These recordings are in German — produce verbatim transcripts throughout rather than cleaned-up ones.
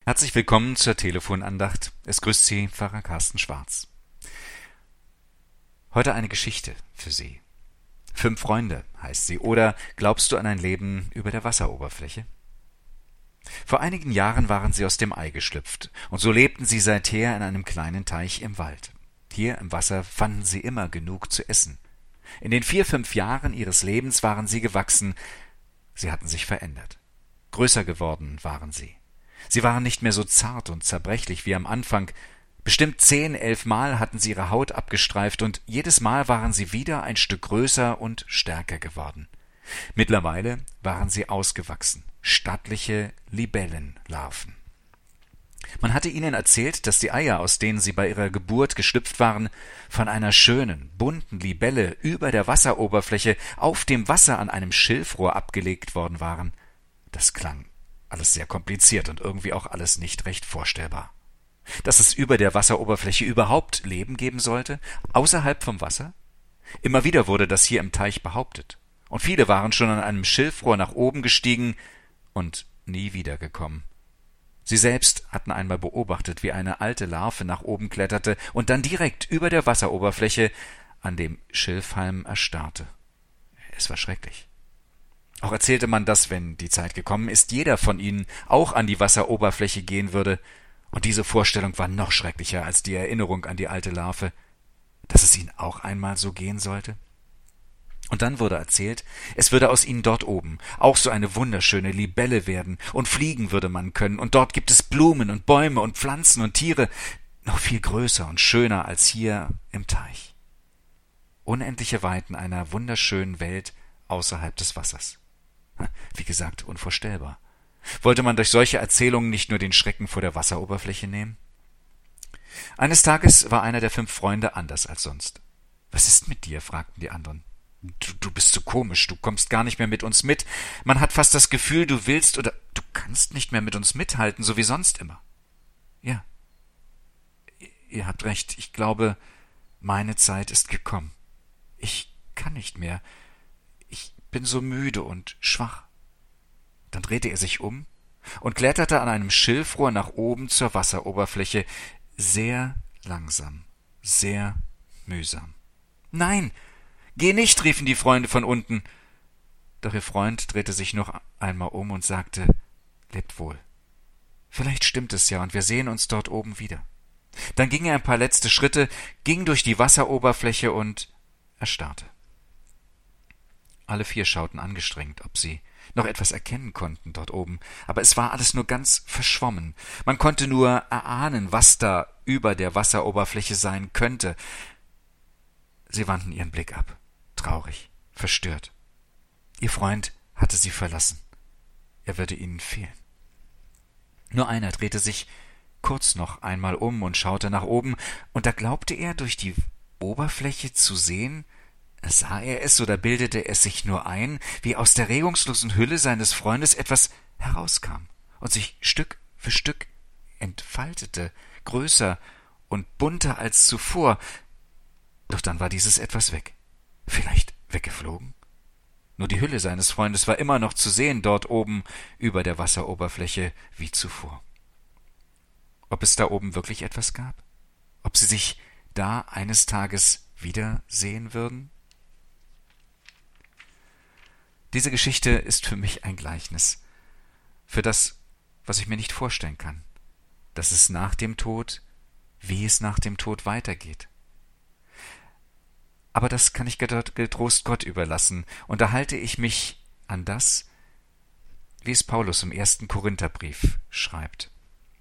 Herzlich willkommen zur Telefonandacht. Es grüßt Sie Pfarrer Carsten Schwarz. Heute eine Geschichte für Sie. Fünf Freunde heißt sie, oder glaubst du an ein Leben über der Wasseroberfläche? Vor einigen Jahren waren sie aus dem Ei geschlüpft, und so lebten sie seither in einem kleinen Teich im Wald. Hier im Wasser fanden sie immer genug zu essen. In den vier, fünf Jahren ihres Lebens waren sie gewachsen, sie hatten sich verändert. Größer geworden waren sie. Sie waren nicht mehr so zart und zerbrechlich wie am Anfang. Bestimmt zehn, elf Mal hatten sie ihre Haut abgestreift, und jedes Mal waren sie wieder ein Stück größer und stärker geworden. Mittlerweile waren sie ausgewachsen, stattliche Libellenlarven. Man hatte ihnen erzählt, dass die Eier, aus denen sie bei ihrer Geburt geschlüpft waren, von einer schönen, bunten Libelle über der Wasseroberfläche auf dem Wasser an einem Schilfrohr abgelegt worden waren. Das klang alles sehr kompliziert und irgendwie auch alles nicht recht vorstellbar. Dass es über der Wasseroberfläche überhaupt Leben geben sollte, außerhalb vom Wasser? Immer wieder wurde das hier im Teich behauptet. Und viele waren schon an einem Schilfrohr nach oben gestiegen und nie wiedergekommen. Sie selbst hatten einmal beobachtet, wie eine alte Larve nach oben kletterte und dann direkt über der Wasseroberfläche an dem Schilfhalm erstarrte. Es war schrecklich. Auch erzählte man, dass, wenn die Zeit gekommen ist, jeder von ihnen auch an die Wasseroberfläche gehen würde, und diese Vorstellung war noch schrecklicher als die Erinnerung an die alte Larve, dass es ihnen auch einmal so gehen sollte. Und dann wurde erzählt, es würde aus ihnen dort oben auch so eine wunderschöne Libelle werden, und fliegen würde man können, und dort gibt es Blumen und Bäume und Pflanzen und Tiere, noch viel größer und schöner als hier im Teich. Unendliche Weiten einer wunderschönen Welt außerhalb des Wassers. Wie gesagt, unvorstellbar. Wollte man durch solche Erzählungen nicht nur den Schrecken vor der Wasseroberfläche nehmen? Eines Tages war einer der fünf Freunde anders als sonst. »Was ist mit dir?« fragten die anderen. Du, du bist so komisch, du kommst gar nicht mehr mit uns mit. Man hat fast das Gefühl, du willst oder du kannst nicht mehr mit uns mithalten, so wie sonst immer.« »Ja, ihr habt recht, ich glaube, meine Zeit ist gekommen. Ich kann nicht mehr. Ich bin so müde und schwach.« Dann drehte er sich um und kletterte an einem Schilfrohr nach oben zur Wasseroberfläche, sehr langsam, sehr mühsam. »Nein, geh nicht«, riefen die Freunde von unten. Doch ihr Freund drehte sich noch einmal um und sagte, »Lebt wohl. Vielleicht stimmt es ja, und wir sehen uns dort oben wieder.« Dann ging er ein paar letzte Schritte, ging durch die Wasseroberfläche und erstarrte. Alle vier schauten angestrengt, ob sie noch etwas erkennen konnten dort oben, aber es war alles nur ganz verschwommen. Man konnte nur erahnen, was da über der Wasseroberfläche sein könnte. Sie wandten ihren Blick ab, traurig, verstört. Ihr Freund hatte sie verlassen. Er würde ihnen fehlen. Nur einer drehte sich kurz noch einmal um und schaute nach oben, und da glaubte er, durch die Oberfläche zu sehen. Sah er es oder bildete es sich nur ein, wie aus der regungslosen Hülle seines Freundes etwas herauskam und sich Stück für Stück entfaltete, größer und bunter als zuvor. Doch dann war dieses etwas weg. Vielleicht weggeflogen? Nur die Hülle seines Freundes war immer noch zu sehen, dort oben über der Wasseroberfläche wie zuvor. Ob es da oben wirklich etwas gab? Ob sie sich da eines Tages wiedersehen würden? Diese Geschichte ist für mich ein Gleichnis, für das, was ich mir nicht vorstellen kann, dass es nach dem Tod, wie es nach dem Tod weitergeht. Aber das kann ich getrost Gott überlassen, und da halte ich mich an das, wie es Paulus im ersten Korintherbrief schreibt.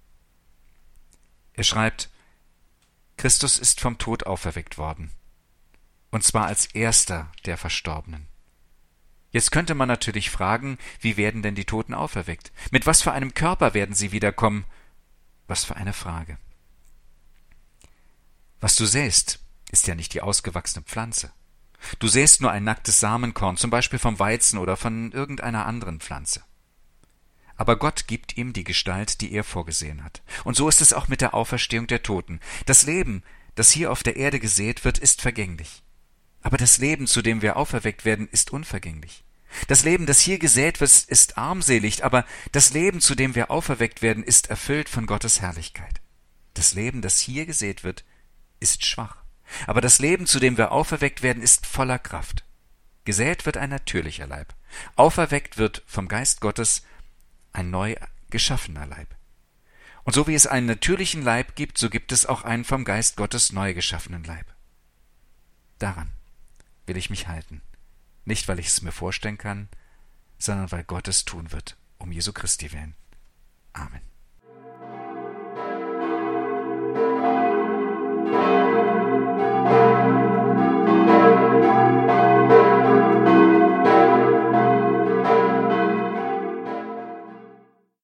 Er schreibt, Christus ist vom Tod auferweckt worden, und zwar als Erster der Verstorbenen. Jetzt könnte man natürlich fragen, wie werden denn die Toten auferweckt? Mit was für einem Körper werden sie wiederkommen? Was für eine Frage. Was du säst, ist ja nicht die ausgewachsene Pflanze. Du säst nur ein nacktes Samenkorn, zum Beispiel vom Weizen oder von irgendeiner anderen Pflanze. Aber Gott gibt ihm die Gestalt, die er vorgesehen hat. Und so ist es auch mit der Auferstehung der Toten. Das Leben, das hier auf der Erde gesät wird, ist vergänglich. Aber das Leben, zu dem wir auferweckt werden, ist unvergänglich. Das Leben, das hier gesät wird, ist armselig, aber das Leben, zu dem wir auferweckt werden, ist erfüllt von Gottes Herrlichkeit. Das Leben, das hier gesät wird, ist schwach, aber das Leben, zu dem wir auferweckt werden, ist voller Kraft. Gesät wird ein natürlicher Leib, auferweckt wird vom Geist Gottes ein neu geschaffener Leib. Und so wie es einen natürlichen Leib gibt, so gibt es auch einen vom Geist Gottes neu geschaffenen Leib. Daran will ich mich halten. Nicht, weil ich es mir vorstellen kann, sondern weil Gott es tun wird, um Jesu Christi willen. Amen.